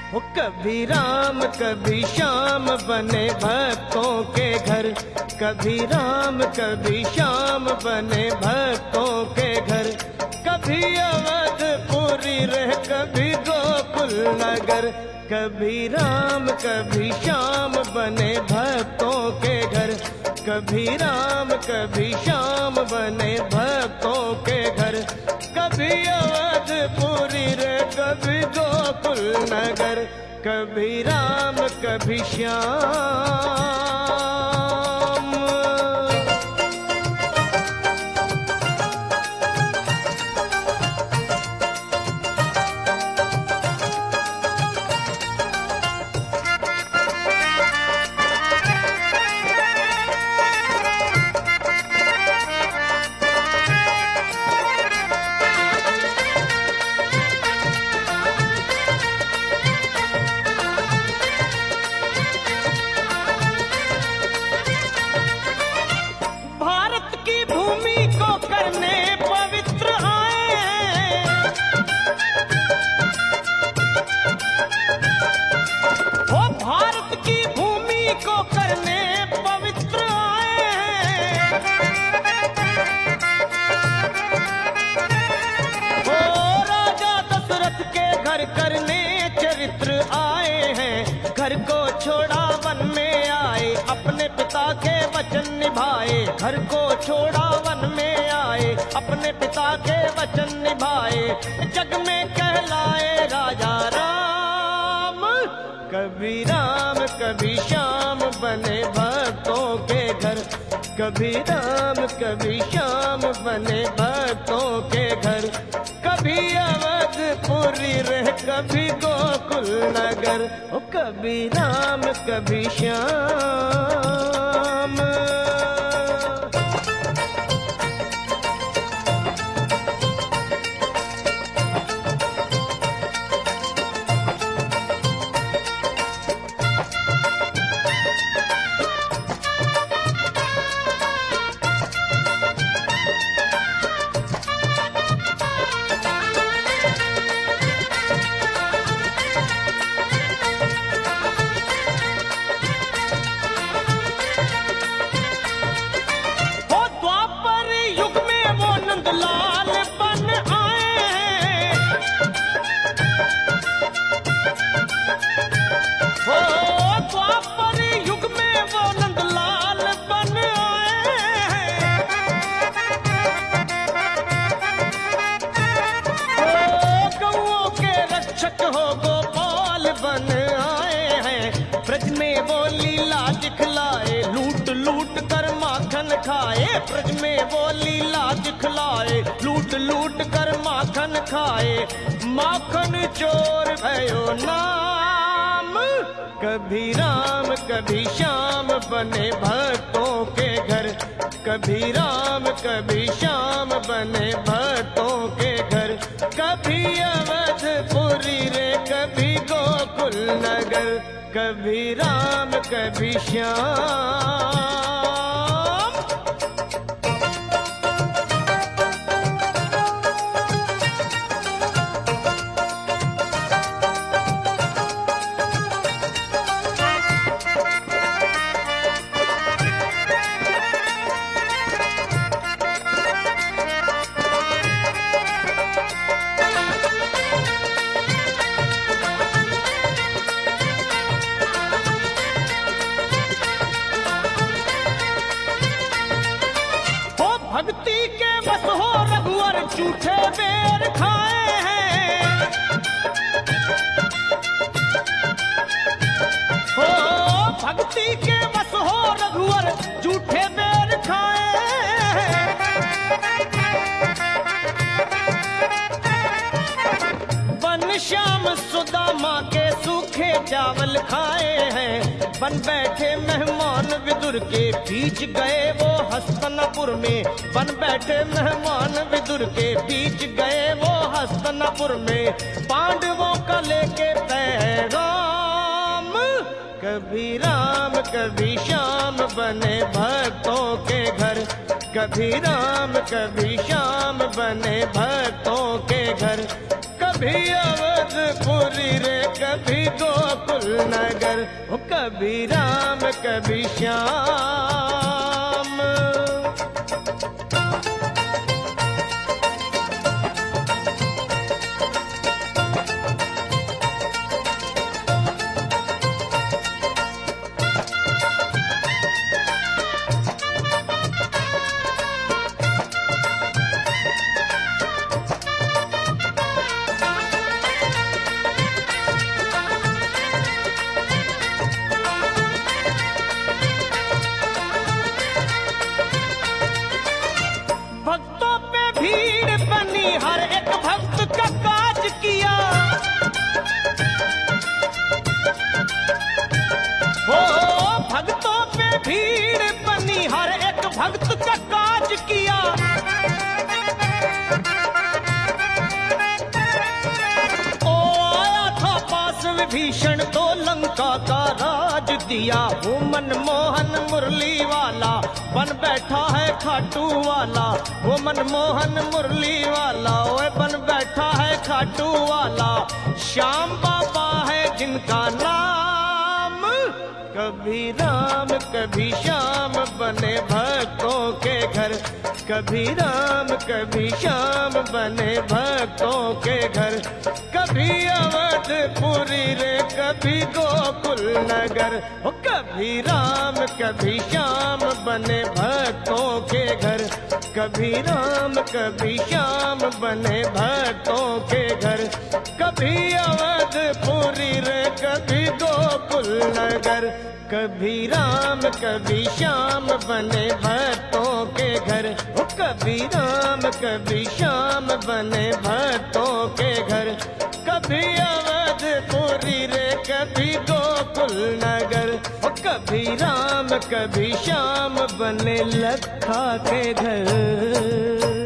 वो कभी राम कभी श्याम बने भक्तों के घर, कभी राम कभी श्याम बने भक्तों के घर, कभी अवधपुरी रहे कभी गोकुल नगर, कभी राम कभी श्याम बने भक्तों के घर, कभी राम कभी श्याम बने भक्तों के घर, कभी अवधपुरी रहे कभी गोकुल नगर, कभी राम कभी श्याम। करने चरित्र आए हैं, घर को छोड़ा वन में आए, अपने पिता के वचन निभाए, घर को छोड़ा वन में आए, अपने पिता के वचन निभाए, जग में कहलाए राजा राम, कभी राम कभी श्याम बने भक्तों के घर, कभी राम कभी श्याम बने भक्तों के घर, कभी अवधपुरी रहे कभी गोकुल नगर, ओ कभी राम कभी श्याम। ब्रज में वो लीला दिखलाए, लूट लूट कर माखन खाए, ब्रज में वो लीला दिखलाए, लूट लूट कर माखन खाए, माखन चोर भयो नाम, कभी राम कभी श्याम बने भक्तों के घर, कभी राम कभी श्याम बने भक्तों के घर, कभी अवधपुरी रे कभी गोकुल नगर, कभी राम कभी श्याम। भक्ति के बस हो रघुवर झूठे बेर खाए हैं, हो भक्ति के बस हो रघुवर झूठे बेर खाए हैं, बन श्याम सुदामा के सूखे चावल खाए हैं, बन बैठे मेहमान विदुर के बीच गए वो हस्तनापुर में, बन बैठे मेहमान विदुर के बीच गए वो हस्तनापुर में, पांडवों का लेके पैगाम, कभी राम कभी श्याम बने भक्तों के घर, कभी राम कभी श्याम बने भक्तों के घर, कभी अवधपुरी रे कभी गोकुल नगर, ओ कभी राम कभी श्याम। भक्तों पे भीड़ बनी, हर एक भक्त का काज किया। हो भक्तों पे भीड़ बनी, हर एक भक्त का काज किया। ओ आया था पास विभीषण, तो लंका का राज दिया। वो मनमोहन मुरली वाला बन बैठा है खाटू वाला। वो मनमोहन मुरली वाला ओए बन बैठा है खाटू वाला। श्याम बाबा है जिनका नाम, कभी राम कभी श्याम बने भक्तों के घर। कभी राम कभी श्याम बने भक्तों के घर। कभी अवधपुरी रे कभी गोकुल नगर, ओ कभी राम कभी श्याम बने भक्तों के घर। कभी राम कभी श्याम बने भक्तों के घर। कभी अवधपुरी रे कभी गोकुल नगर, कभी राम कभी श्याम बने भक्तों के घर। ओ कभी राम कभी श्याम बने भक्तों के घर। कभी अवधपुरी रे कभी गोकुल नगर, ओ कभी राम कभी श्याम बने लखा के घर।